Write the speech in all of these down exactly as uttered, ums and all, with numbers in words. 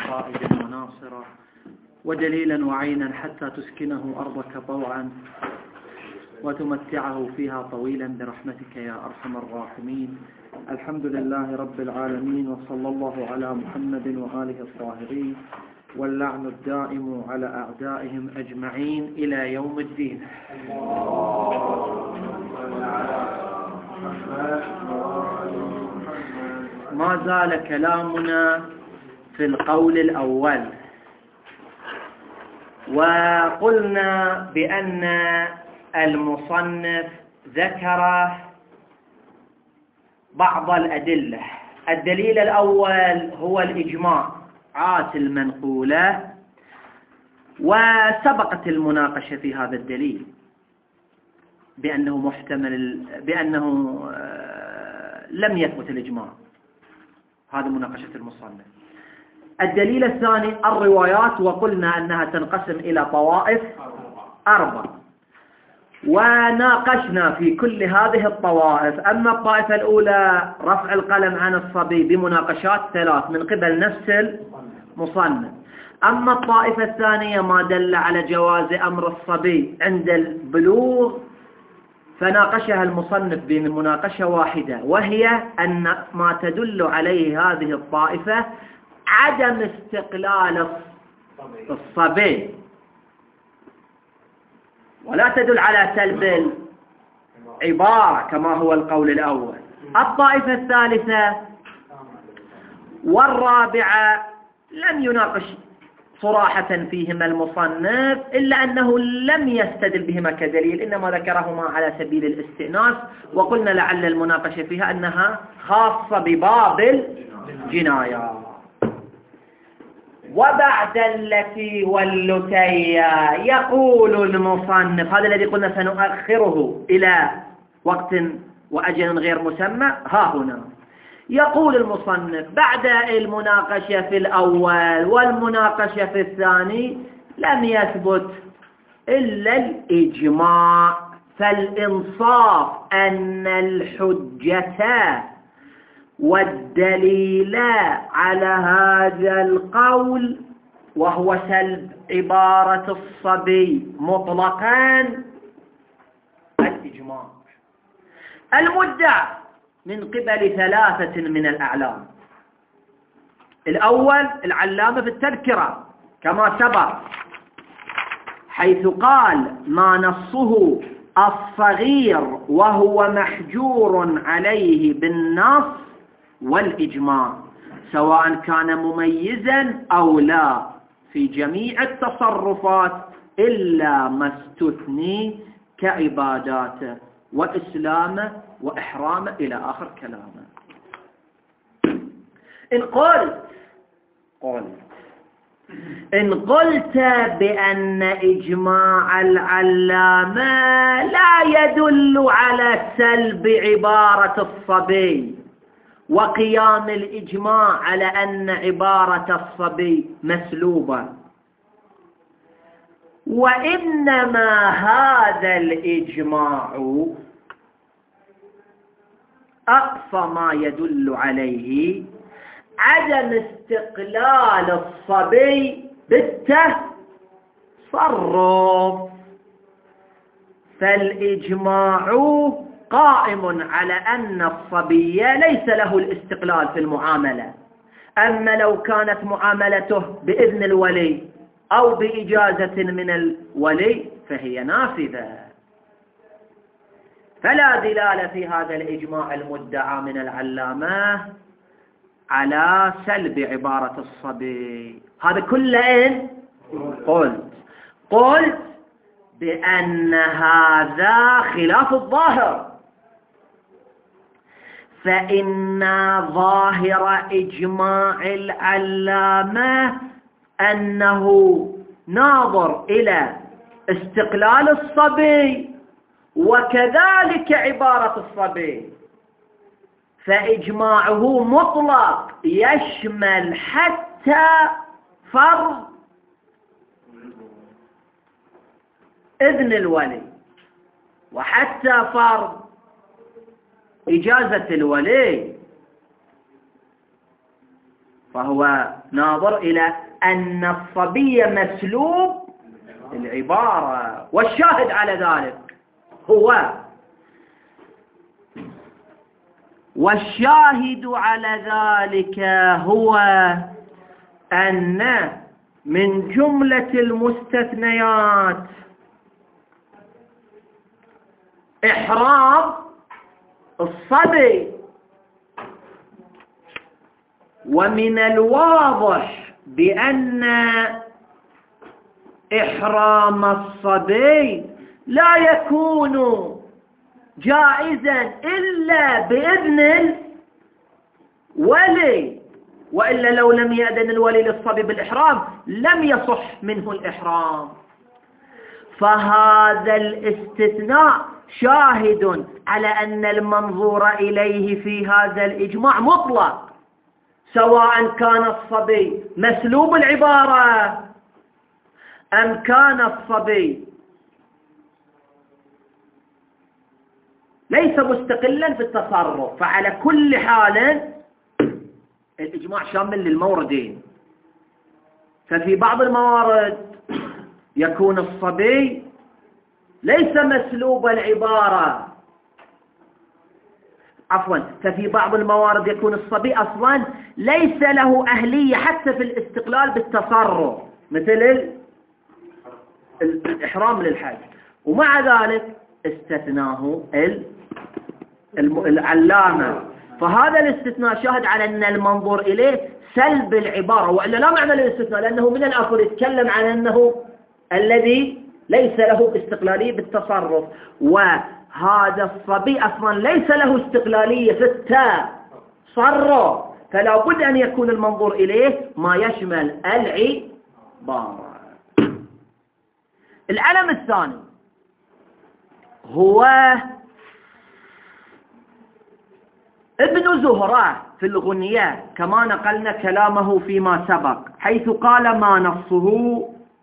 قائدا وناصرا ودليلا وعينا حتى تسكنه أرضك طوعا وتمتعه فيها طويلا برحمتك يا أرحم الراحمين. الحمد لله رب العالمين، وصلى الله على محمد وآله الطاهرين، واللعن الدائم على أعدائهم أجمعين إلى يوم الدين. ما زال كلامنا في القول الأول، وقلنا بأن المصنف ذكر بعض الأدلة. الدليل الأول هو الإجماع عات المنقولة، وسبقت المناقشة في هذا الدليل بأنه محتمل بأنه لم يثبت الإجماع. هذه مناقشة المصنف. الدليل الثاني الروايات، وقلنا أنها تنقسم إلى طوائف أربع، وناقشنا في كل هذه الطوائف. أما الطائفة الأولى رفع القلم عن الصبي بمناقشات ثلاث من قبل نفس المصنف. أما الطائفة الثانية ما دل على جواز أمر الصبي عند البلوغ فناقشها المصنف بمناقشة واحدة، وهي أن ما تدل عليه هذه الطائفة عدم استقلال الصبي، ولا تدل على سلب العبارة كما هو القول الأول. الطائفة الثالثة والرابعة لم يناقش صراحة فيهما المصنف، إلا أنه لم يستدل بهما كدليل، إنما ذكرهما على سبيل الاستئناس، وقلنا لعل المناقشة فيها أنها خاصة بباب الجنايات. وبعد التي واللتيا يقول المصنف، هذا الذي قلنا سنؤخره إلى وقت وأجل غير مسمى، ها هنا يقول المصنف بعد المناقشة في الأول والمناقشة في الثاني لم يثبت إلا الإجماع، فالإنصاف أن الحجة والدليل على هذا القول وهو سلب عبارة الصبي مطلقا الإجماع المدعى من قبل ثلاثة من الأعلام. الأول العلامة في التذكرة كما سبق، حيث قال ما نصه الصغير وهو محجور عليه بالنص والإجماع سواء كان مميزا أو لا في جميع التصرفات إلا ما استثني كعباداته وإسلامه وإحرامه إلى آخر كلامه. إن قلت قلت إن قلت بأن إجماع العلامة لا يدل على سلب عبارة الصبي وقيام الإجماع على أن عبارة الصبي مسلوبة، وإنما هذا الإجماع أقصى ما يدل عليه عدم استقلال الصبي بالتصرف، فالإجماع قائم على أن الصبي ليس له الاستقلال في المعاملة. أما لو كانت معاملته بإذن الولي أو بإجازة من الولي فهي نافذة، فلا دلالة في هذا الإجماع المدعى من العلامة على سلب عبارة الصبي. هذا كله إن قلت قلت بأن هذا خلاف الظاهر، فإن ظاهر إجماع العلامة أنه ناظر إلى استقلال الصبي وكذلك عبارة الصبي، فإجماعه مطلق يشمل حتى فرض إذن الولي وحتى فرض إجازة الولي. فهو ناظر إلى أن الصبي مسلوب العبارة، والشاهد على ذلك هو والشاهد على ذلك هو أن من جملة المستثنيات إحرام الصبي، ومن الواضح بأن إحرام الصبي لا يكون جائزا إلا بإذن الولي، وإلا لو لم يأذن الولي للصبي بالإحرام لم يصح منه الإحرام. فهذا الاستثناء شاهد على أن المنظور إليه في هذا الإجماع مطلق، سواء كان الصبي مسلوب العبارة أم كان الصبي ليس مستقلا في التصرف، فعلى كل حال الإجماع شامل للموردين. ففي بعض الموارد يكون الصبي ليس مسلوب العبارة، عفوا ففي بعض الموارد يكون الصبي أصلا ليس له أهلية حتى في الاستقلال بالتصرف، مثل الإحرام للحج، ومع ذلك استثناه العلامة. فهذا الاستثناء شاهد على أن المنظور إليه سلب العبارة، وإلا لا معنى للاستثناء، لأنه من الأصل يتكلم عن أنه الذي ليس له استقلالية بالتصرف، وهذا الصبي أصلا ليس له استقلالية في التصرف، فلا بد أن يكون المنظور إليه ما يشمل العبارة. العلم الثاني هو ابن زهرة في الغنية، كما نقلنا كلامه فيما سبق، حيث قال ما نصه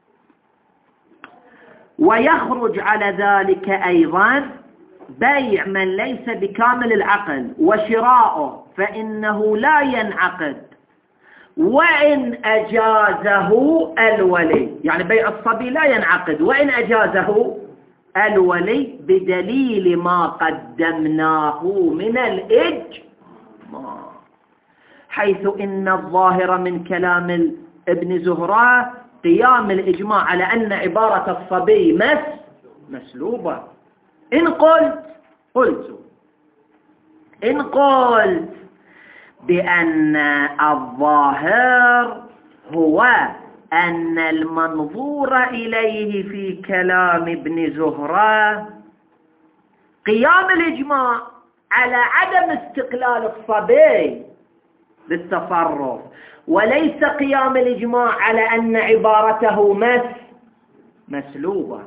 ويخرج على ذلك أيضا بيع من ليس بكامل العقل وشراؤه فإنه لا ينعقد وإن أجازه الولي، يعني بيع الصبي لا ينعقد وإن أجازه الولي بدليل ما قدمناه من الإجماع، حيث إن الظاهر من كلام ابن زهرة قيام الإجماع على أن عبارة الصبي مس مسلوبة. إن قلت قلت إن قلت بأن الظاهر هو أن المنظور إليه في كلام ابن زهرة قيام الإجماع على عدم استقلال الصبي بالتصرف، وليس قيام الإجماع على أن عبارته مس مسلوبة.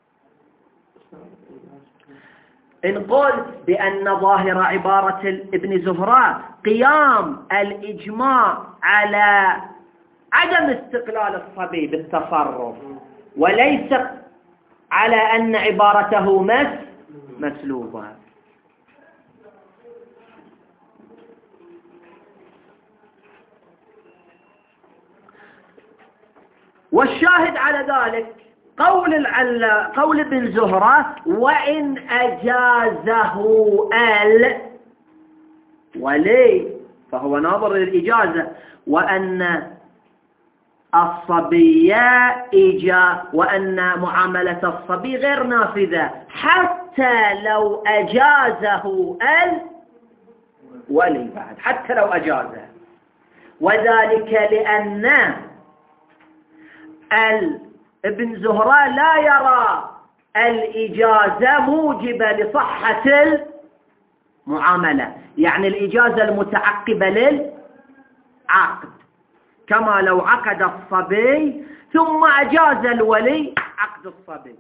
إن قلت بأن ظاهر عبارة ابن زهرة قيام الإجماع على عدم استقلال الصبي بالتصرف وليس على أن عبارته مس مسلوبة، والشاهد على ذلك قول العلا قول ابن زهرة وإن أجازه الولي، فهو ناظر للإجازة، وأن الصبي إجا وأن معاملة الصبي غير نافذة حتى لو أجازه الولي بعد، حتى لو أجازه، وذلك لأن ابن زهرة لا يرى الإجازة موجبة لصحة المعاملة، يعني الإجازة المتعقبة للعقد، كما لو عقد الصبي ثم أجاز الولي عقد الصبي.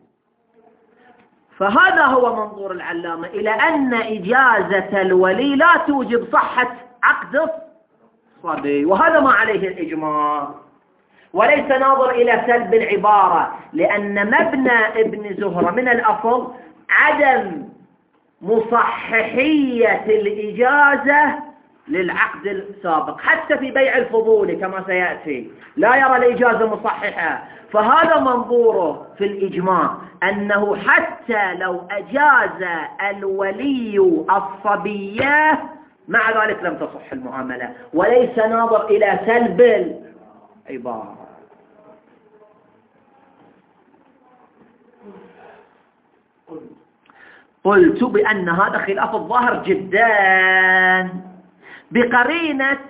فهذا هو منظور العلامة إلى أن إجازة الولي لا توجب صحة عقد الصبي، وهذا ما عليه الإجماع، وليس ناظر إلى سلب العبارة، لأن مبنى ابن زهرة من الأصل عدم مصححية الإجازة للعقد السابق، حتى في بيع الفضول كما سيأتي لا يرى الإجازة مصححة. فهذا منظوره في الإجماع، أنه حتى لو أجاز الولي الصبية مع ذلك لم تصح المعاملة، وليس ناظر إلى سلب العبارة. قلت بأن هذا خلاف الظاهر جدا، بقرينة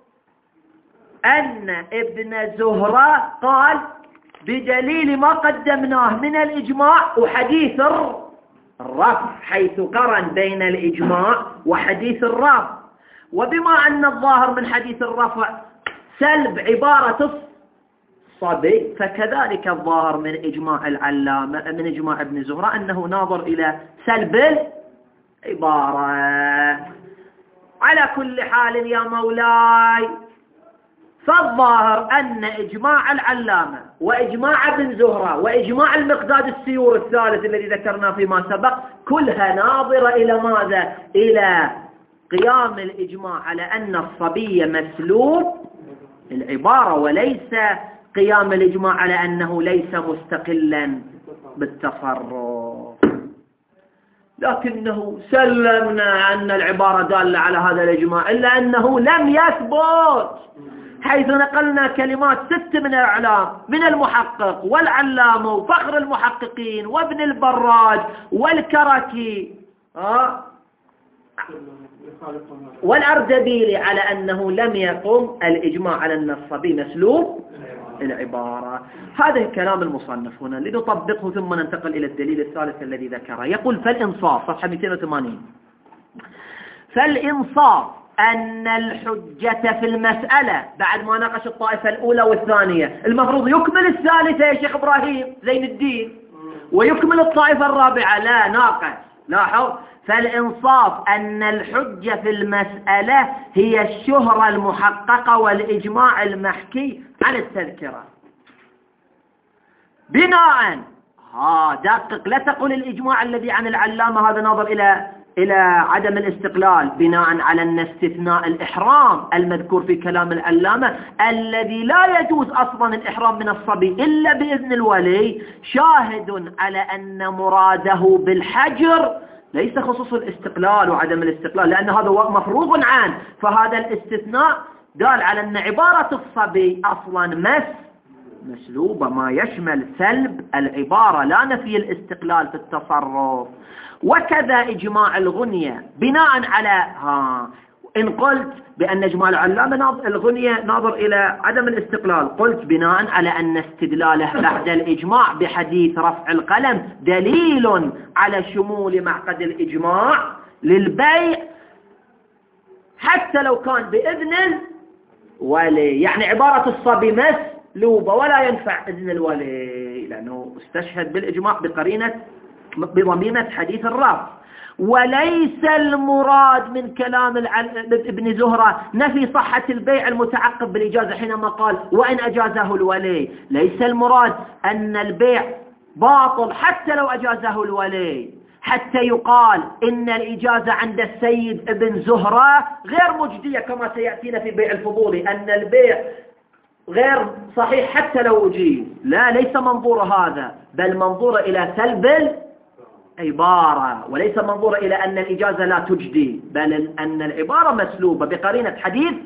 أن ابن زهرة قال بدليل ما قدمناه من الإجماع وحديث الرفع، حيث قرن بين الإجماع وحديث الرفع. وبما أن الظاهر من حديث الرفع سلب عبارة الصبي، فكذلك الظاهر من إجماع العلامة من إجماع ابن زهرة أنه ناظر إلى سلب العبارة. على كل حال يا مولاي، فالظاهر أن إجماع العلامة وإجماع ابن زهرة وإجماع المقداد السيور الثالث الذي ذكرناه فيما سبق كلها ناظرة إلى ماذا؟ إلى قيام الإجماع على أن الصبي مسلوب العبارة، وليس قيام الإجماع على أنه ليس مستقلا بالتصرف. لكنه سلمنا أن العبارة دالة على هذا الإجماع، إلا أنه لم يثبت، حيث نقلنا كلمات ست من الإعلام من المحقق والعلامة وفخر المحققين وابن البراج والكركي آه والأردبيلي على أنه لم يقم الإجماع على أن الصبي مسلوب العبارة. هذا كلام المصنف هنا لنطبقه ثم ننتقل إلى الدليل الثالث الذي ذكره. يقول فالإنصاف صفحة مئتين وثمانين، فالإنصاف أن الحجة في المسألة بعد ما ناقش الطائفة الأولى والثانية المفروض يكمل الثالثة يا شيخ إبراهيم زين الدين ويكمل الطائفة الرابعة، لا ناقش. لاحظ، فالإنصاف أن الحجة في المسألة هي الشهرة المحققة والإجماع المحكي عن التذكرة. بناء ها دقق، لا تقول الإجماع الذي عن العلامة هذا ناظر إلى إلى عدم الاستقلال، بناء على أن استثناء الإحرام المذكور في كلام العلامة الذي لا يجوز أصلا الإحرام من الصبي إلا بإذن الولي شاهد على أن مراده بالحجر ليس خصوص الاستقلال وعدم الاستقلال، لأن هذا مفروغ عنه. فهذا الاستثناء دال على أن عبارة الصبي أصلا مس مسلوبة، ما يشمل سلب العبارة لا نفي الاستقلال في التصرف. وكذا إجماع الغنية بناء على ها إن قلت بأن إجماع العلامة الغنية ناظر إلى عدم الاستقلال، قلت بناء على أن استدلاله بعد الإجماع بحديث رفع القلم دليل على شمول معقد الإجماع للبيع حتى لو كان بإذن الولي. يعني عبارة الصبي مسلوبة ولا ينفع إذن الولي، لأنه استشهد بالإجماع بقرينة بضميمة حديث الرفع. وليس المراد من كلام ابن زهرة نفي صحة البيع المتعقب بالإجازة حينما قال وإن أجازه الولي، ليس المراد أن البيع باطل حتى لو أجازه الولي، حتى يقال إن الإجازة عند السيد ابن زهرة غير مجدية كما سيأتينا في بيع الفضول، أن البيع غير صحيح حتى لو أجيز. لا، ليس منظور هذا، بل منظور إلى سلب عبارة، وليس منظور إلى أن الإجازة لا تجدي، بل أن العبارة مسلوبة بقرينة حديث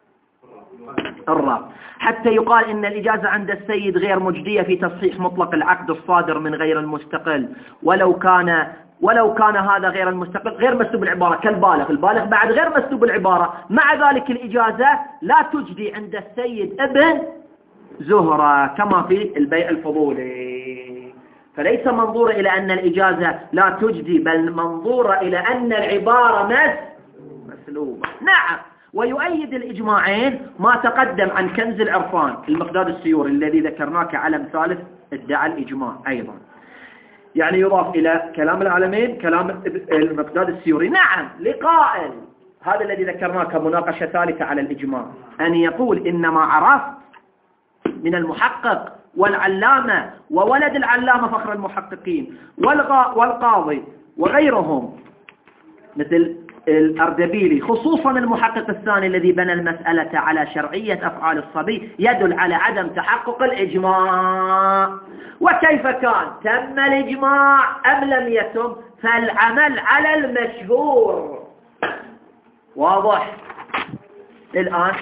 الرب، حتى يقال إن الإجازة عند السيد غير مجدية في تصحيح مطلق العقد الصادر من غير المستقل، ولو كان ولو كان هذا غير المستقل غير مسلوب العبارة كالبالغ، البالغ بعد غير مسلوب العبارة، مع ذلك الإجازة لا تجدي عند السيد ابن زهرة كما في البيع الفضولي. فليس منظور إلى أن الإجازة لا تجدي، بل منظور إلى أن العبارة مس مسلوبة. نعم، ويؤيد الإجماعين ما تقدم عن كنز العرفان المقداد السيوري الذي ذكرناه كعلم ثالث ادعى الإجماع أيضا، يعني يضاف إلى كلام العالمين كلام المقداد السيوري. نعم، لقائل هذا الذي ذكرناه كمناقشة ثالثة على الإجماع أن يقول إنما عرفت من المحقق والعلامة وولد العلامة فخر المحققين والقاضي وغيرهم مثل الأردبيلي خصوصا المحقق الثاني الذي بنى المسألة على شرعية أفعال الصبي يدل على عدم تحقق الإجماع. وكيف كان؟ تم الإجماع أم لم يتم؟ فالعمل على المشهور. واضح؟ الآن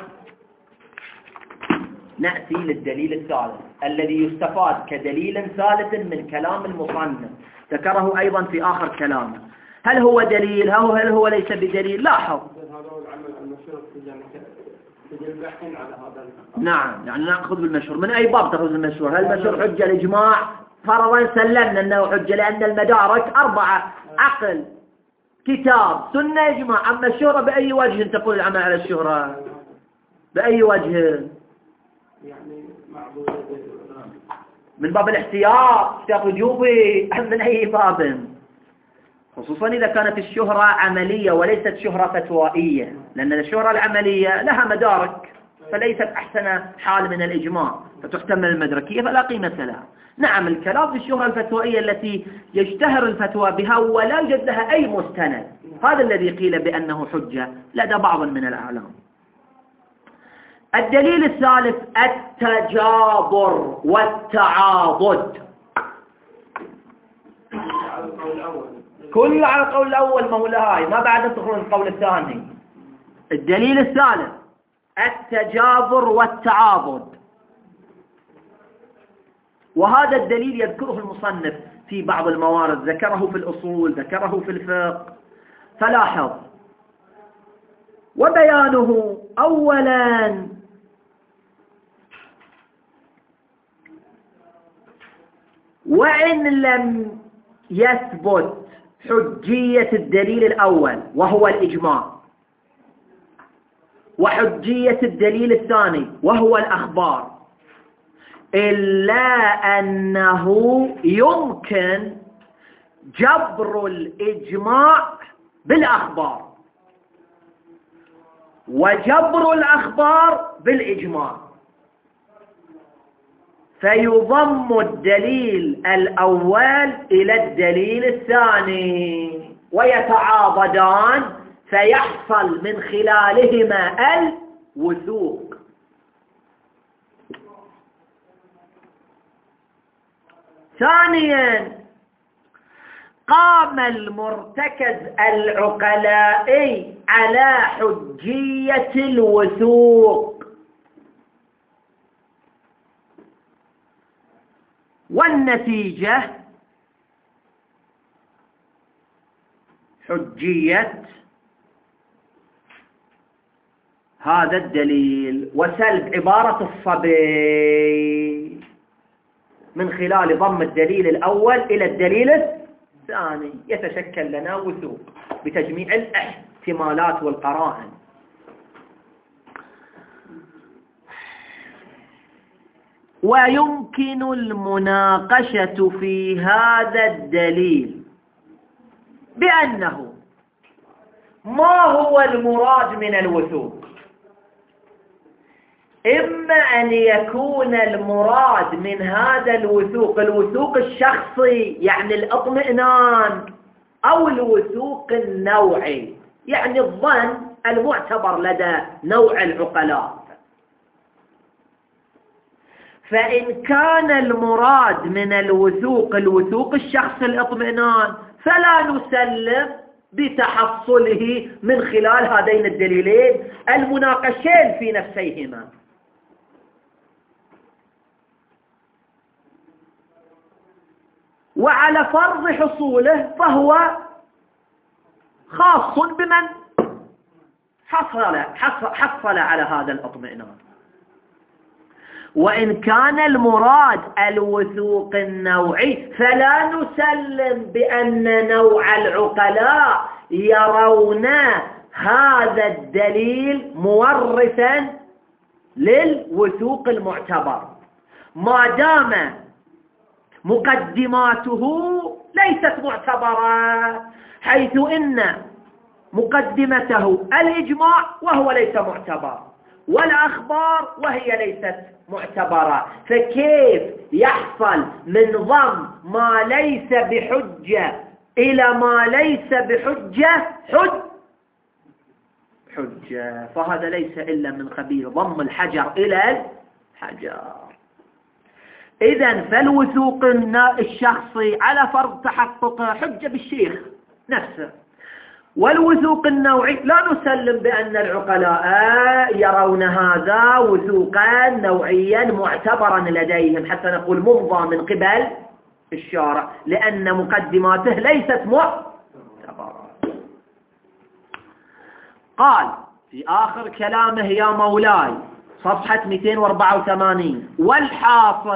نأتي للدليل الثالث الذي يستفاد كدليل ثالث من كلام المصنف، ذكره أيضا في آخر كلامه. هل هو دليل؟ هل هو ليس بدليل؟ لاحظ. نعم، يعني نأخذ بالمشهور. من أي باب تأخذ بالمشهور؟ هل المشهور حجة الإجماع؟ فرضا سلمنا أنه حجة لأن المدارك أربعة: عقل، كتاب، سنة، إجماع. أما الشهرة بأي وجه تقول العمل على الشهرة؟ بأي وجه؟ يعني من باب الاحتياط، احتياط وجوبي، من أي باب؟ خصوصا إذا كانت الشهرة عملية وليست شهرة فتوائية، لأن الشهرة العملية لها مدارك فليست أحسن حال من الإجماع فتحتمل المدركية فلا قيمة لها. نعم، الكلام في الشهرة الفتوائية التي يشتهر الفتوى بها ولا يوجد لها أي مستند، هذا الذي قيل بأنه حجة لدى بعض من الأعلام. الدليل الثالث التجابر والتعاضد. كل على القول الأول مولاي، ما بعد تدخلون القول الثاني. الدليل الثالث التجابر والتعاضد، وهذا الدليل يذكره المصنف في بعض الموارد، ذكره في الأصول، ذكره في الفقه. فلاحظ: وبيانه أولا وإن لم يثبت حجية الدليل الأول وهو الإجماع، وحجية الدليل الثاني وهو الأخبار، إلا أنه يمكن جبر الإجماع بالأخبار وجبر الأخبار بالإجماع، فيضم الدليل الأول إلى الدليل الثاني ويتعاضدان فيحصل من خلالهما الوثوق. ثانيا، قام المرتكز العقلائي على حجية الوثوق، والنتيجة حجية هذا الدليل وسلب عبارة الصبي من خلال ضم الدليل الأول إلى الدليل الثاني، يتشكل لنا وثوق بتجميع الاحتمالات والقرائن. ويمكن المناقشة في هذا الدليل بأنه ما هو المراد من الوثوق؟ إما أن يكون المراد من هذا الوثوق الوثوق الشخصي يعني الاطمئنان، أو الوثوق النوعي يعني الظن المعتبر لدى نوع العقلاء. فإن كان المراد من الوثوق الوثوق الشخصي الاطمئنان فلا نسلم بتحصله من خلال هذين الدليلين المناقشين في نفسيهما. وعلى فرض حصوله فهو خاص بمن حصل, حصل, حصل على هذا الاطمئنان. وإن كان المراد الوثوق النوعي فلا نسلم بأن نوع العقلاء يرون هذا الدليل مورثا للوثوق المعتبر ما دام مقدماته ليست معتبرة، حيث إن مقدمته الإجماع وهو ليس معتبر، والأخبار وهي ليست معتبرة. فكيف يحصل من ضم ما ليس بحجة إلى ما ليس بحجة حج حجة، فهذا ليس إلا من قبيل ضم الحجر إلى الحجر. إذن فالوثوق الشخصي على فرض تحققه حجة بالشيخ نفسه، والوثوق النوعي لا نسلم بأن العقلاء يرون هذا وثوقا نوعيا معتبرا لديهم حتى نقول ممضى من قبل الشارع، لأن مقدماته ليست معتبرة. قال في آخر كلامه يا مولاي صفحة مئتين وأربعة وثمانين: والحاصل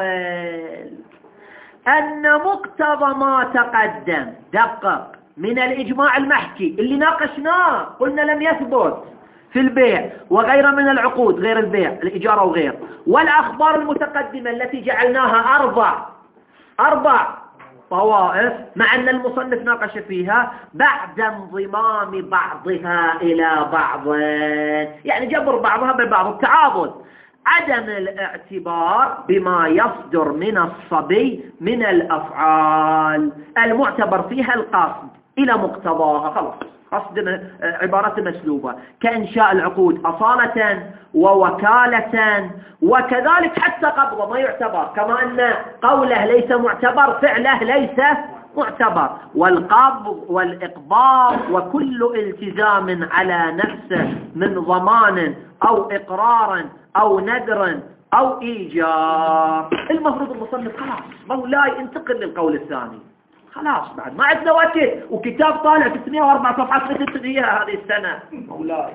أن مقتضى ما تقدم دقق من الإجماع المحكي اللي ناقشناه قلنا لم يثبت في البيع وغير من العقود غير البيع الإجارة وغير، والأخبار المتقدمة التي جعلناها أربع أربع طوائف مع أن المصنف ناقش فيها بعد انضمام بعضها إلى بعض، يعني جبر بعضها ببعض، التعاضد، عدم الاعتبار بما يصدر من الصبي من الأفعال المعتبر فيها القصد إلى مقتضاها، خلاص قصد عبارة مسلوبة كإنشاء العقود أصالة ووكالة، وكذلك حتى قبضه ما يعتبر، كما أن قوله ليس معتبر فعله ليس معتبر، والقبض والإقباض وكل التزام على نفسه من ضمان أو إقرار أو نذر أو إيجار. المفروض المصنف خلاص مولاي انتقل للقول الثاني، خلاص بعد ما عندنا وقت وكتاب طالع ستمئة وأربع صفحات مثل اياها هذه السنة مولاي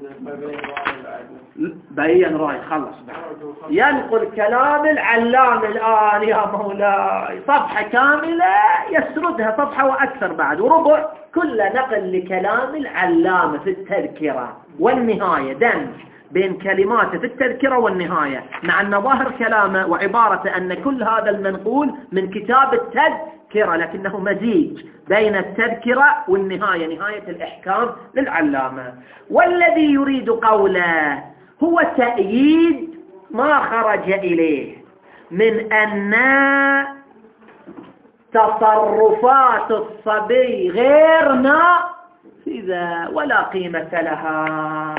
بين راي خلص بعد. ينقل كلام العلام الآن يا مولاي صفحة كاملة يسردها صفحة وأكثر بعد وربع كل نقل لكلام العلامة في التذكرة والنهاية، دمج بين كلماته في التذكرة والنهاية، مع أن ظاهر كلامه وعبارته أن كل هذا المنقول من كتاب التذكرة لكنه مزيج بين التذكرة والنهاية، نهاية الإحكام للعلامة. والذي يريد قوله هو تأييد ما خرج إليه من أن تصرفات الصبي غير نافذة ولا قيمة لها.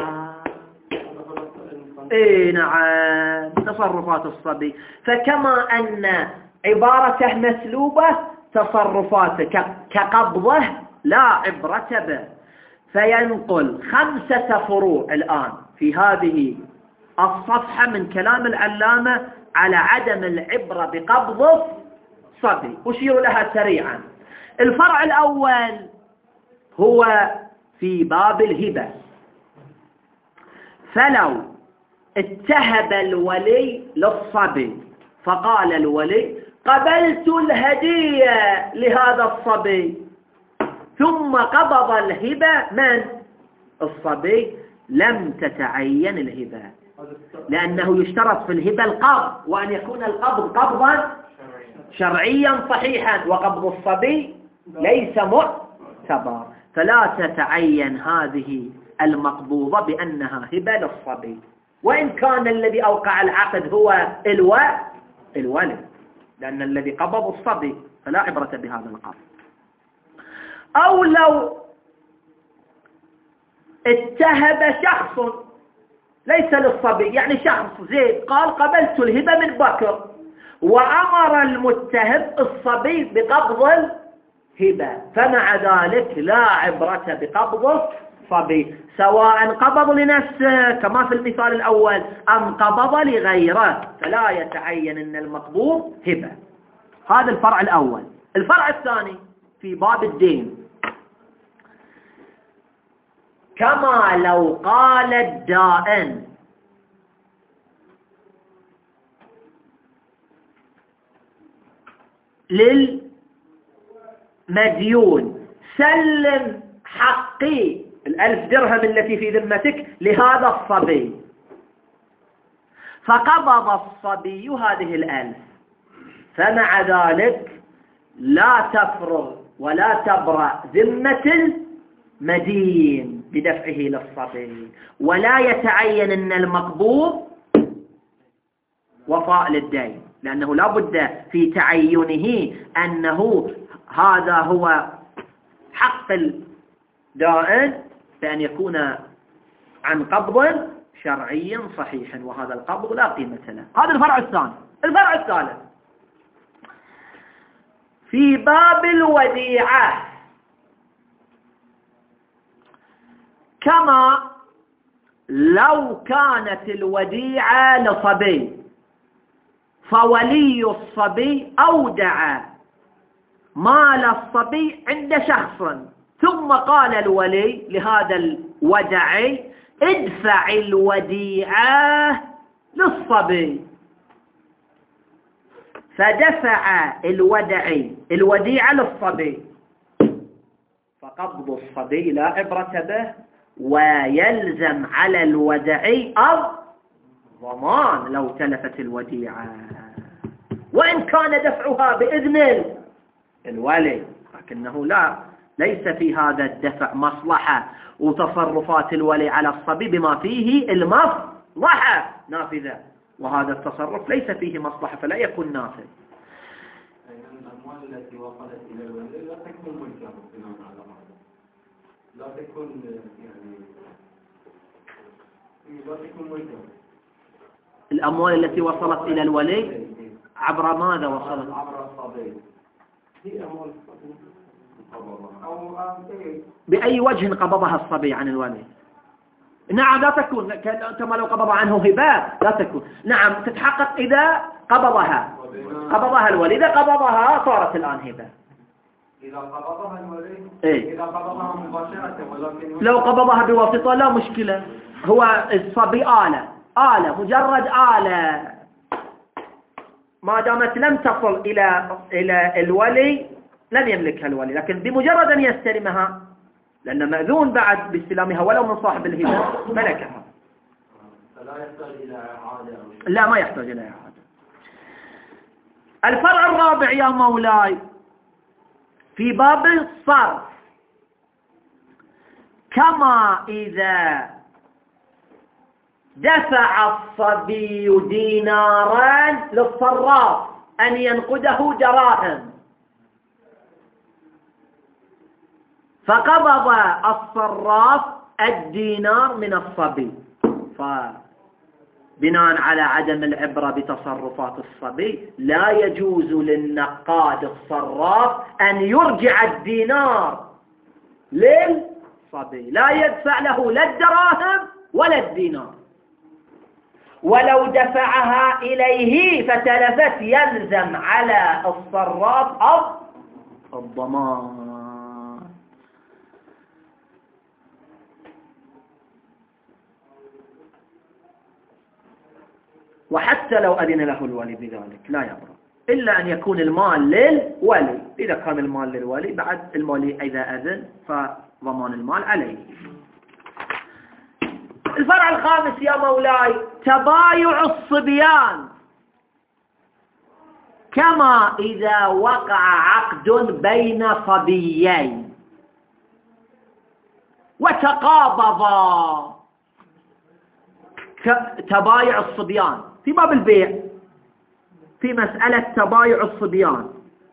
اي نعم تصرفات الصبي، فكما أن عبارته مسلوبة تصرفاته كقبضه لا عبرة به، فينقل خمسة فروع الآن في هذه الصفحة من كلام العلامة على عدم العبرة بقبض الصبي، أشير لها سريعا. الفرع الأول هو في باب الهبة، فلو اتهب الولي للصبي فقال الولي قبلت الهدية لهذا الصبي ثم قبض الهبة من الصبي، لم تتعين الهبة، لأنه يشترط في الهبة القبض وأن يكون القبض قبضا شرعيا صحيحا، وقبض الصبي ليس معتبر، فلا تتعين هذه المقبوضة بأنها هبة للصبي، وإن كان الذي أوقع العقد هو الولد، لأن الذي قبض الصبي فلا عبرة بهذا القبض. أو لو اتهب شخص ليس للصبي، يعني شخص زيد قال قبلت الهبة من بكر، وأمر المتهم الصبي بقبض الهبة، فمع ذلك لا عبرة بقبض الصبي سواء قبض لنفسه كما في المثال الأول أم قبض لغيره، فلا يتعين أن المقبوض هبة. هذا الفرع الأول. الفرع الثاني في باب الدين، كما لو قال الدائن للمديون سلم حقي الألف درهم التي في ذمتك لهذا الصبي، فقبض الصبي هذه الألف، فمع ذلك لا تفرغ ولا تبرأ ذمة المدين بدفعه للصبي، ولا يتعين أن المقبوض وفاء للدين، لأنه لا بد في تعينه أنه هذا هو حق الدائن بأن يكون عن قبض شرعي صحيح، وهذا القبض لا قيمة له. هذا الفرع الثاني. الفرع الثالث في باب الوديعة، كما لو كانت الوديعة لصبي فولي الصبي أودع مال الصبي عند شخص، ثم قال الولي لهذا الودعي ادفع الوديعة للصبي، فدفع الودعي الوديعة للصبي، فقبض الصبي لا عبرة به، ويلزم على الودعي الضمان لو تلفت الوديعة، وإن كان دفعها بإذن الولي، لكنه لا ليس في هذا الدفع مصلحة، وتصرفات الولي على الصبي بما فيه المصلحة نافذة، وهذا التصرف ليس فيه مصلحة فلا يكون نافذ. الأموال التي وصلت إلى الولي لا تكون ملكا بناء على هذا، لا تكون يعني لا تكون ملكا. الأموال التي وصلت إلى الولي عبر ماذا وصلت؟ عبر الصبي. هي أموال الصبي أو بأي وجه قبضها الصبي عن الولي؟ نعم لا تكون كما لو قبض عنه هبة، لا تكون. نعم تتحقق إذا قبضها قبضها الولي، إذا قبضها صارت الآن هبة. إذا قبضها الولي إيه؟ إذا قبضها مباشرة، ولكن لو قبضها بواسطة لا مشكلة. هو الصبي آلة آلة مجرد آلة، ما دامت لم تصل إلى إلى الولي لم يملكها الولي، لكن بمجرد أن يستلمها، لأن مأذون بعد باستلامها ولو من صاحب الهبة ملكها، فلا يحتاج إلى إعادة. لا ما يحتاج إلى إعادة. الفرع الرابع يا مولاي في باب الصرف، كما إذا دفع الصبي دينارا للصراف أن ينقده دراهم، فقبض الصراف الدينار من الصبي، فبناء على عدم العبرة بتصرفات الصبي لا يجوز للنقاد الصراف أن يرجع الدينار للصبي، لا يدفع له لا الدراهم ولا الدينار، ولو دفعها إليه فتلفت يلزم على الصراف الضمان. وحتى لو أذن له الولي بذلك لا يبرأ، إلا أن يكون المال للولي. إذا كان المال للولي بعد الولي إذا أذن فضمان المال عليه. الفرع الخامس يا مولاي تبايع الصبيان، كما إذا وقع عقد بين صبيين وتقابضا، تبايع الصبيان في باب البيع، في مسألة تبايع الصبيان،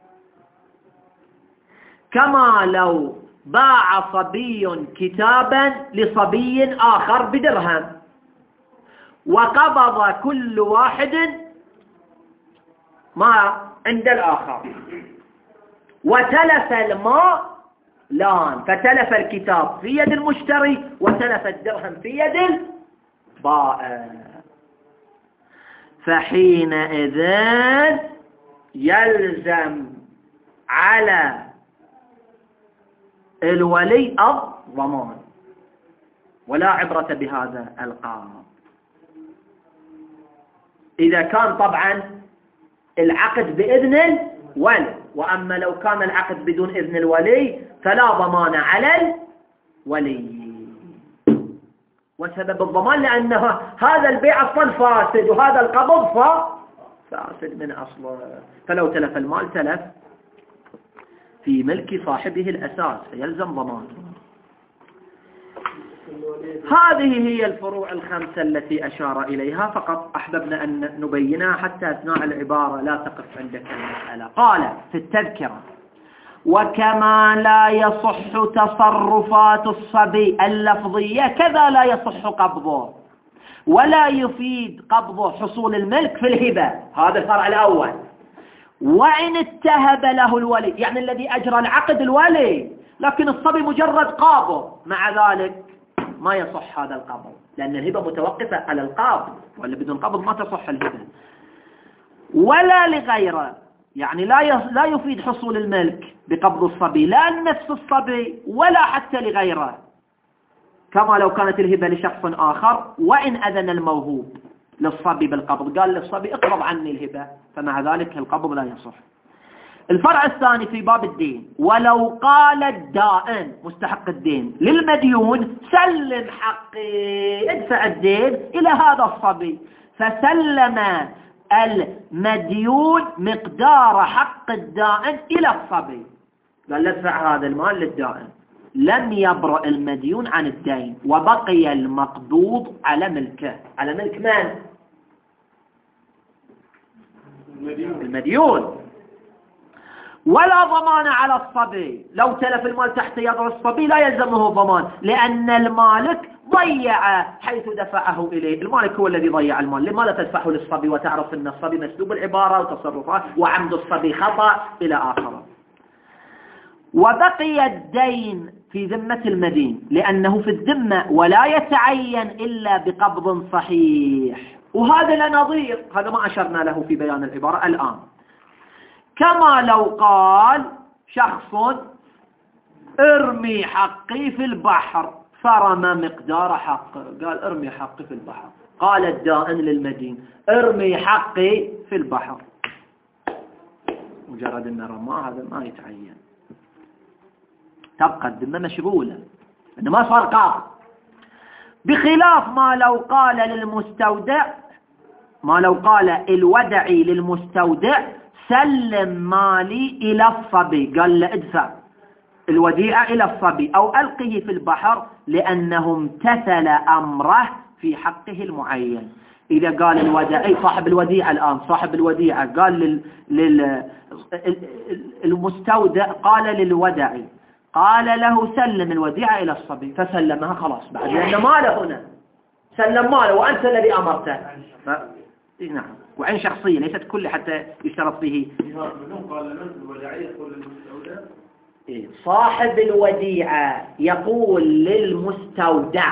كما لو باع صبي كتابا لصبي آخر بدرهم، وقبض كل واحد ما عند الآخر، وتلف المال لان، فتلف الكتاب في يد المشتري وتلف الدرهم في يد البائع، فحينئذ يلزم على الولي الضمان، ولا عبرة بهذا القابض. إذا كان طبعا العقد بإذن الولي، وأما لو كان العقد بدون إذن الولي فلا ضمان على الولي. وسبب الضمان لأنه هذا البيع أصلا فاسد، وهذا القبض فاسد من أصله، فلو تلف المال تلف في ملك صاحبه الأساس فيلزم ضمانه. هذه هي الفروع الخمسة التي أشار إليها، فقط أحببنا أن نبينها حتى أثناء العبارة لا تقف عندك المسألة. قال في التذكرة: وكما لا يصح تصرفات الصبي اللفظية كذا لا يصح قبضه، ولا يفيد قبضه حصول الملك في الهبة. هذا الفرع الأول. وإن اتهب له الولي، يعني الذي أجرى العقد الولي، لكن الصبي مجرد قابض، مع ذلك ما يصح هذا القبض، لأن الهبة متوقفة على القابض، ولا بدون قبض ما تصح الهبة. ولا لغيره، يعني لا لا يفيد حصول الملك بقبض الصبي، لا لنفس الصبي ولا حتى لغيره، كما لو كانت الهبة لشخص آخر. وإن أذن الموهوب للصبي بالقبض، قال للصبي اقبض عني الهبة، فمع ذلك القبض لا يصح. الفرع الثاني في باب الدين: ولو قال الدائن مستحق الدين للمديون سلم حقي، ادفع الدين إلى هذا الصبي، فسلم المديون مقدار حق الدائن إلى الصبي، قال ادفع هذا المال للدائن، لم يبرأ المديون عن الدين، وبقي المقبوض على ملكه. على ملك من؟ المديون, المديون. ولا ضمان على الصبي، لو تلف المال تحت يد الصبي لا يلزمه ضمان، لأن المالك ضيع حيث دفعه إليه. المالك هو الذي ضيع المال، لماذا تدفعه للصبي وتعرف أن الصبي مسلوب العبارة وتصرفات وعمد الصبي خطأ إلى آخره. وبقي الدين في ذمة المدين لأنه في الذمة ولا يتعين إلا بقبض صحيح، وهذا لنظير، هذا ما أشرنا له في بيان العبارة الآن. كما لو قال شخص ارمي حقي في البحر، فرمى مقدار حقه، قال ارمي حقي في البحر، قال الدائن للمدين ارمي حقي في البحر، مجرد أن رماه هذا ما يتعين، تبقى الذمة مشغولة، إنه ما صار قاضي. بخلاف ما لو قال للمستودع، ما لو قال الودعي للمستودع سلم مالي إلى الصبي، قال له ادفع الوديعة إلى الصبي أو ألقه في البحر، لأنه امتثل أمره في حقه المعين. إذا قال الودعي صاحب الوديعة الآن، صاحب الوديعة قال لل... لل... المستودع قال للودعي، قال له سلم الوديعة إلى الصبي، فسلمها خلاص بعد، لأن ماله هنا، سلم ماله وأنت الذي أمرته. ف... نعم، وعين شخصية ليست كل حتى يشترط فيه. صاحب الوديعة يقول للمستودع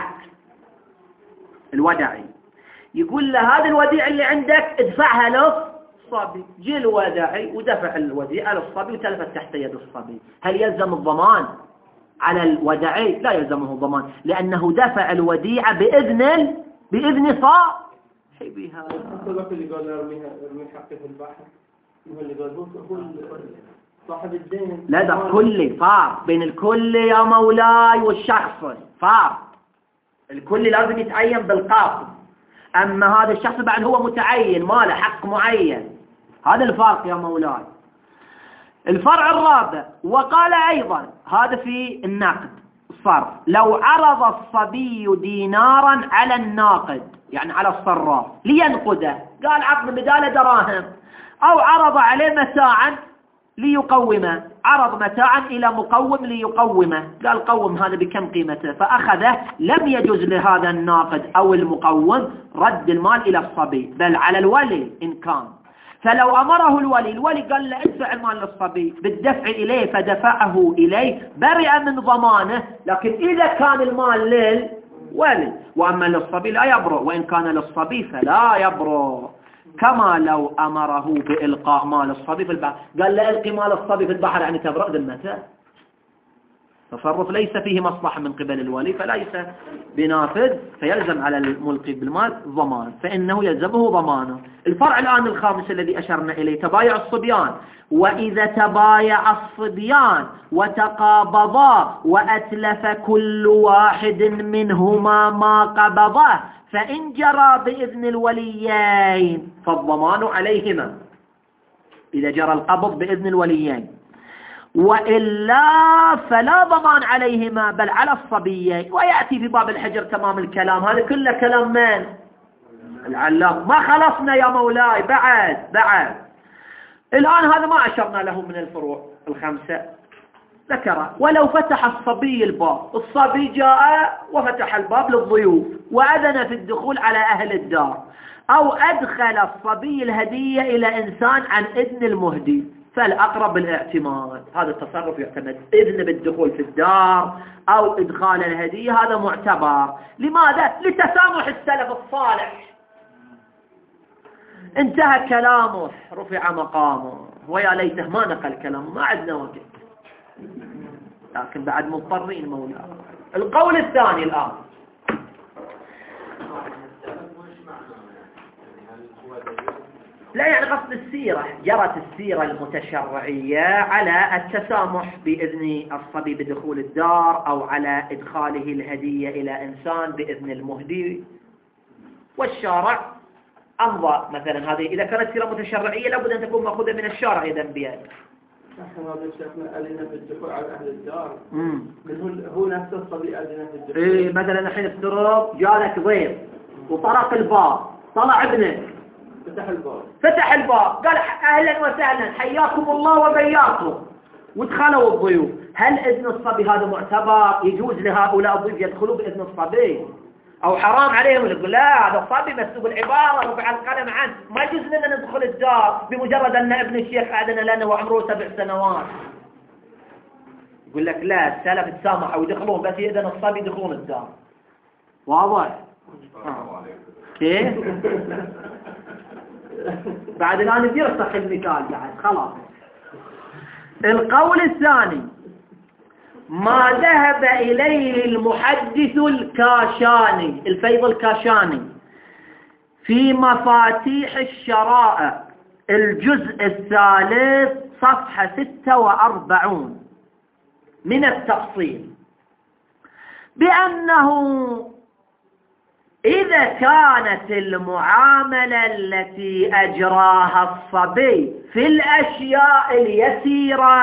الودعي، يقول له هذه الوديعة اللي عندك ادفعها للصبي، جي الودعي ودفع الوديعة للصبي وتلفت تحت يد الصبي، هل يلزم الضمان على الودعي؟ لا يلزمه الضمان، لأنه دفع الوديعة بإذن بإذن صاحبها. اللي قال ارمي حقي في البحر هو اللي قال هو صاحب الدين. لا ده كلي فار بين الكل يا مولاي والشخص، فار الكل لازم يتعين بالقاضي، أما هذا الشخص بعد هو متعين ما له حق معين، هذا الفرق يا مولاي. الفرع الرابع: وقال أيضا، هذا في الناقد الصرف، لو عرض الصبي دينارا على الناقد يعني على الصراف لينقده، قال عطني بداله دراهم، أو عرض عليه متاعا ليقومه، عرض متاعا إلى مقوم ليقومه، قال قوم هذا بكم قيمته، فأخذه، لم يجوز لهذا الناقد أو المقوم رد المال إلى الصبي، بل على الولي إن كان. فلو أمره الولي، الولي قال له ادفع المال للصبي بالدفع إليه فدفعه إليه، برئ من ضمانه، لكن إذا كان المال للولي، وأما للصبي لا يبرأ، وإن كان للصبي فلا يبرأ. كما لو أمره بإلقاء مال الصبي في البحر، قال له القي مال الصبي في البحر، يعني تبرأ ذمته، تصرف ليس فيه مصلحة من قبل الولي فليس بنافذ، فيلزم على الملقي بالمال ضمان، فإنه يلزمه ضمانه. الفرع الآن الخامس الذي أشرنا إليه: تبايع الصبيان. وإذا تبايع الصبيان وتقابضا وأتلف كل واحد منهما ما قبضه، فإن جرى بإذن الوليين فالضمان عليهما، إذا جرى القبض بإذن الوليين، وإلا فلا ضمان عليهما بل على الصبيين. ويأتي في باب الحجر تمام الكلام، هذا كله كلام من؟ العلام. ما خلصنا يا مولاي، بعد بعد الآن هذا ما أشرنا له من الفروع الخمسة. ذكر ولو فتح الصبي الباب، الصبي جاء وفتح الباب للضيوف وأذن في الدخول على أهل الدار، أو أدخل الصبي الهدية إلى إنسان عن إذن المهدي، فالأقرب الاعتماد. هذا التصرف يعتمد، إذن بالدخول في الدار أو إدخال الهدية هذا معتبر. لماذا؟ لتسامح السلف الصالح. انتهى كلامه، رفع مقامه، ويا ليته ما نقل كلامه، ما عندنا وقت، لكن بعد مضطرين مولاه. القول الثاني الآن، لا يعني قصد السيرة، جرت السيرة المتشرعية على التسامح بإذن الصبي بدخول الدار أو على إدخاله الهدية إلى إنسان بإذن المهدي، والشارع أمضى مثلا. هذه إذا كانت سيرة متشرعية لابد أن تكون مأخوذة من الشارع يدا بيد. نحن هذا شيخنا أذن في الدخول على أهل الدار، من هو نفس الصبي أذن في الدخول. إيه مثلا الحين افترض جالك ضيف وطرق الباب، طلع ابنك فتح الباب فتح الباب قال أهلا وسهلا حياكم الله وبياكم، ودخلوا الضيوف، هل إذن الصبي هذا معتبر؟ يجوز لهؤلاء الضيوف يدخلوا بإذن الصبي أو حرام عليهم؟ يقول لا هذا الصبي مسلوب العبارة رفع القلم عنه، ما يجوز لنا ندخل الدار بمجرد أن ابن الشيخ أذن لنا وعمره سبع سنوات. يقول لك لا، السلف تسامحوا ويدخلون، بس يأذن الصبي يدخلون الدار. واضح؟ آه. كيف؟ بعد الآن يرسخ المثال بعد خلاص. القول الثاني ما ذهب إليه المحدث الكاشاني، الفيض الكاشاني، في مفاتيح الشرائع الجزء الثالث صفحة ستة وأربعون من التفصيل، بأنه إذا كانت المعاملة التي أجراها الصبي في الأشياء اليسيرة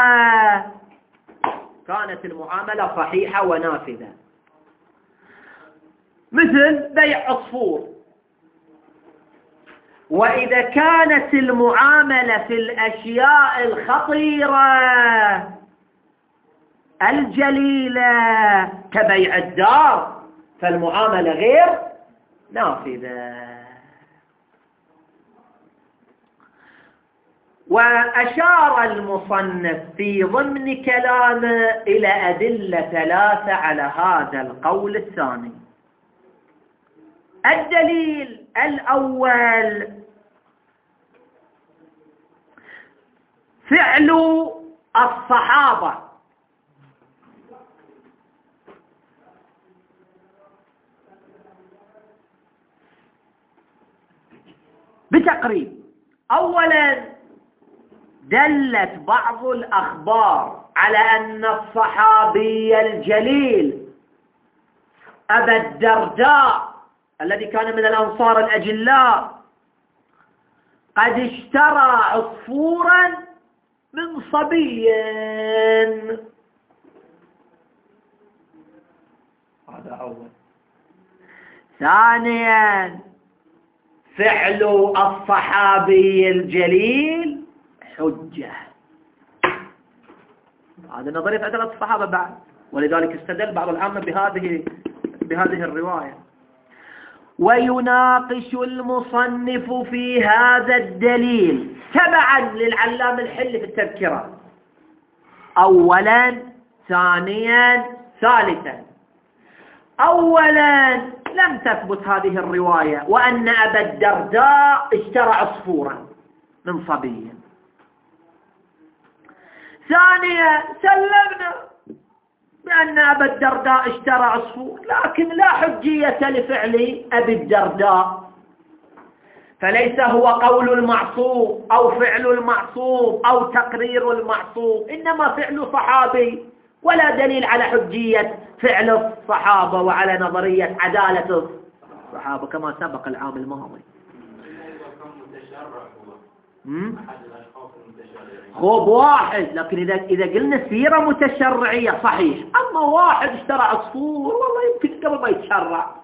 كانت المعاملة صحيحة ونافذة، مثل بيع عصفور. وإذا كانت المعاملة في الأشياء الخطيرة الجليلة كبيع الدار فالمعاملة غير نافذة. وأشار المصنف في ضمن كلامه إلى أدلة ثلاثة على هذا القول الثاني. الدليل الأول فعل الصحابة بتقريب. أولا دلت بعض الأخبار على أن الصحابي الجليل أبا الدرداء الذي كان من الأنصار الأجلاء قد اشترى عصفورا من صبي. هذا أول. ثانيا فعل الصحابي الجليل حجة. هذا نظرية عدالة الصحابة بعد، ولذلك استدل بعض العامة بهذه بهذه الرواية. ويناقش المصنف في هذا الدليل تبعا للعلام الحلي في التذكرة أولا ثانيا ثالثا. أولا لم تثبت هذه الرواية وأن أبا الدرداء اشترى عصفورا من صبي. ثانيا سلمنا بأن أبا الدرداء اشترى عصفور، لكن لا حجية لفعل أبي الدرداء، فليس هو قول المعصوم أو فعل المعصوم أو تقرير المعصوم، إنما فعل صحابي، ولا دليل على حجية فعل الصحابة وعلى نظرية عدالة الصحابة كما سبق العام الماضي. خوب واحد، لكن إذا إذا قلنا سيرة متشرعية صحيح، أما واحد اشترى عصفور والله يمكن قبل ما يتشرع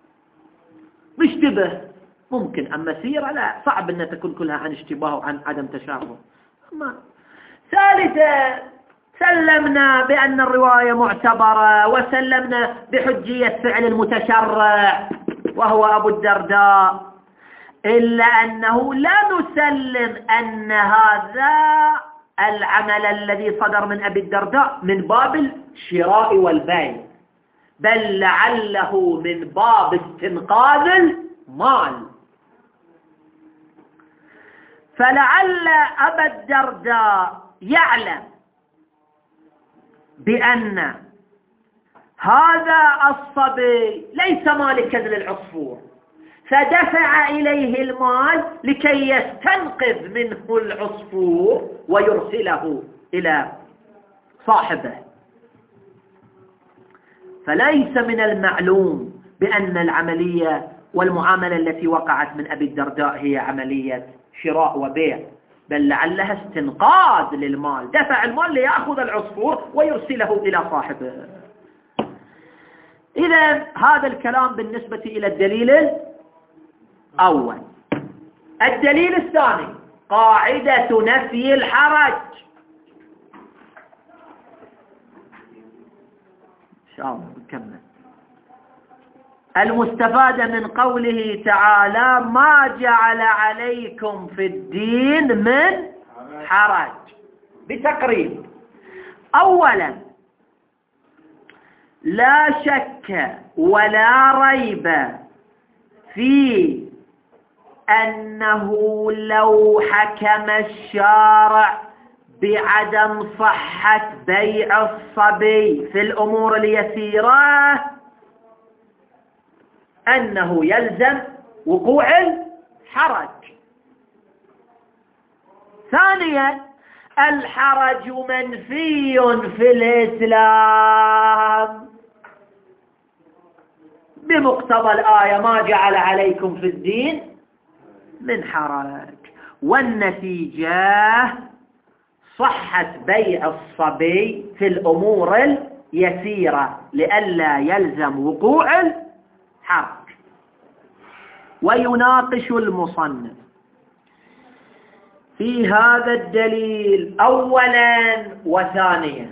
مشتبه ممكن، أما سيرة لا، صعب أن تكون كلها عن اشتباه وعن عدم تشابه. أما ثالثا سلمنا بأن الرواية معتبرة، وسلمنا بحجية فعل المتشرع وهو أبو الدرداء، إلا أنه لا نسلم أن هذا العمل الذي صدر من أبي الدرداء من باب الشراء والبيع، بل لعله من باب استنقاذ المال. فلعل أبا الدرداء يعلم بأن هذا الصبي ليس مالكا للعصفور، فدفع إليه المال لكي يستنقذ منه العصفور ويرسله إلى صاحبه. فليس من المعلوم بأن العملية والمعاملة التي وقعت من أبي الدرداء هي عملية شراء وبيع، بل لعلها استنقاذ للمال، دفع المال ليأخذ العصفور ويرسله إلى صاحبه. إذا هذا الكلام بالنسبة إلى الدليل الأول. الدليل الثاني قاعدة نفي الحرج. إن شاء الله نكمل. المستفادة من قوله تعالى ما جعل عليكم في الدين من حرج بتقريب. أولا لا شك ولا ريب في أنه لو حكم الشارع بعدم صحة بيع الصبي في الأمور اليسيرة أنه يلزم وقوع الحرج. ثانيا الحرج منفي في الإسلام بمقتضى الآية ما جعل عليكم في الدين من حرج، والنتيجة صحة بيع الصبي في الأمور اليسيرة لئلا يلزم وقوع الحرج. ويناقش المصنف في هذا الدليل أولا وثانيا.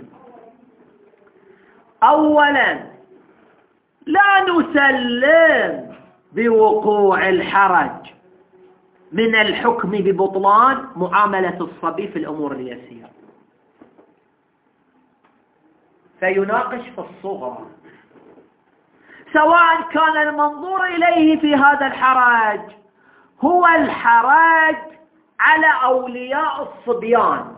أولا لا نسلم بوقوع الحرج من الحكم ببطلان معاملة الصبي في الأمور اليسيرة، فيناقش في الصغرى سواء كان المنظور إليه في هذا الحرج هو الحرج على أولياء الصبيان،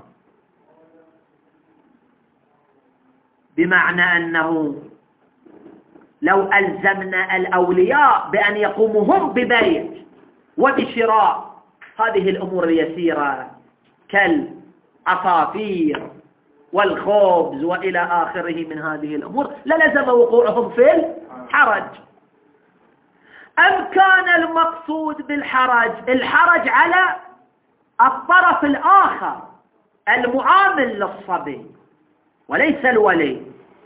بمعنى أنه لو ألزمنا الأولياء بأن يقوموا هم ببيع وبشراء هذه الأمور اليسيرة كالعصافير والخبز وإلى آخره من هذه الأمور للزم وقوعهم في الحرج. أم كان المقصود بالحرج الحرج على الطرف الآخر المعامل للصبي وليس الولي،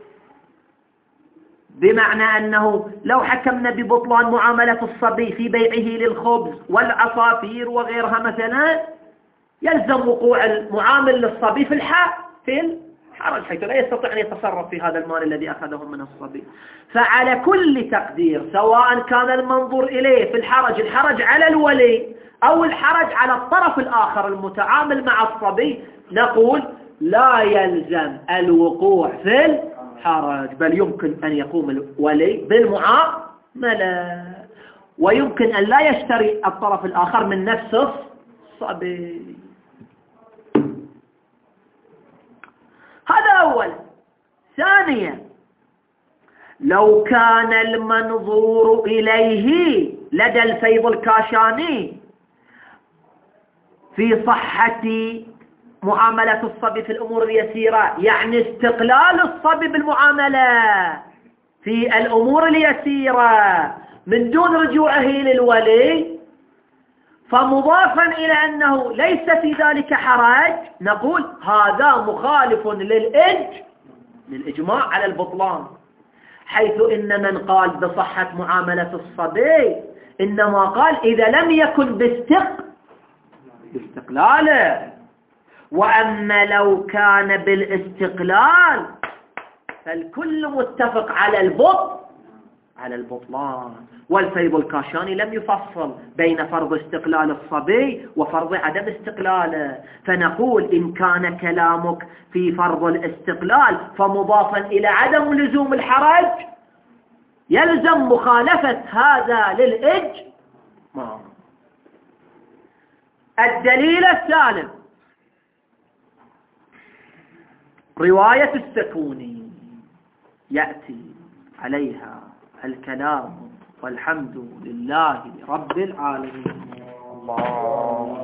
بمعنى أنه لو حكمنا ببطلان معاملة الصبي في بيعه للخبز والعصافير وغيرها مثلا يلزم وقوع المعامل للصبي في الحق في الحرج، حيث لا يستطيع أن يتصرف في هذا المال الذي أخذه من الصبي. فعلى كل تقدير سواء كان المنظور إليه في الحرج الحرج على الولي أو الحرج على الطرف الآخر المتعامل مع الصبي، نقول لا يلزم الوقوع في الحرج، بل يمكن أن يقوم الولي بالمعاملة، ويمكن أن لا يشتري الطرف الآخر من نفس الصبي. هذا أولا. ثانيا لو كان المنظور إليه لدى الفيض الكاشاني في صحة معاملة الصبي في الأمور اليسيرة يعني استقلال الصبي بالمعاملة في الأمور اليسيرة من دون رجوعه للولي، فمضافا إلى أنه ليس في ذلك حرج، نقول هذا مخالف للإج للإجماع على البطلان، حيث إن من قال بصحة معاملة الصبي إنما قال إذا لم يكن باستق باستقلاله، وأما لو كان بالاستقلال فالكل متفق على البطل على البطلان. والفيض الكاشاني لم يفصل بين فرض استقلال الصبي وفرض عدم استقلاله، فنقول إن كان كلامك في فرض الاستقلال فمضافا إلى عدم لزوم الحرج يلزم مخالفة هذا للإجماع. الدليل الثالث رواية السكوني يأتي عليها الكلام والحمد لله رب العالمين. الله